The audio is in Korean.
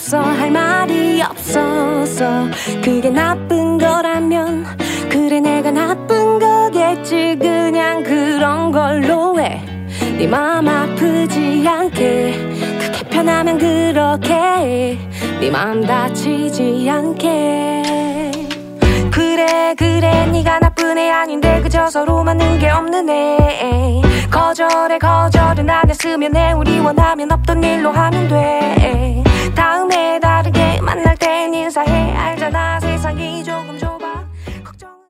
없어 할 말이 없어서 그게 나쁜 거라면 그래 내가 나쁜 거겠지. 그냥 그런 걸로 해. 네 마음 아프지 않게 그게 편하면 그렇게 해. 네 마음 다치지 않게. 그래 네가 나쁜 애 아닌데 그저 서로 맞는 게 없는 애. 거절은 안 했으면 해. 우리 원하면 없던 일로 하면 돼. 다음에 다르게 만날 땐 인사해. 알잖아 세상이 조금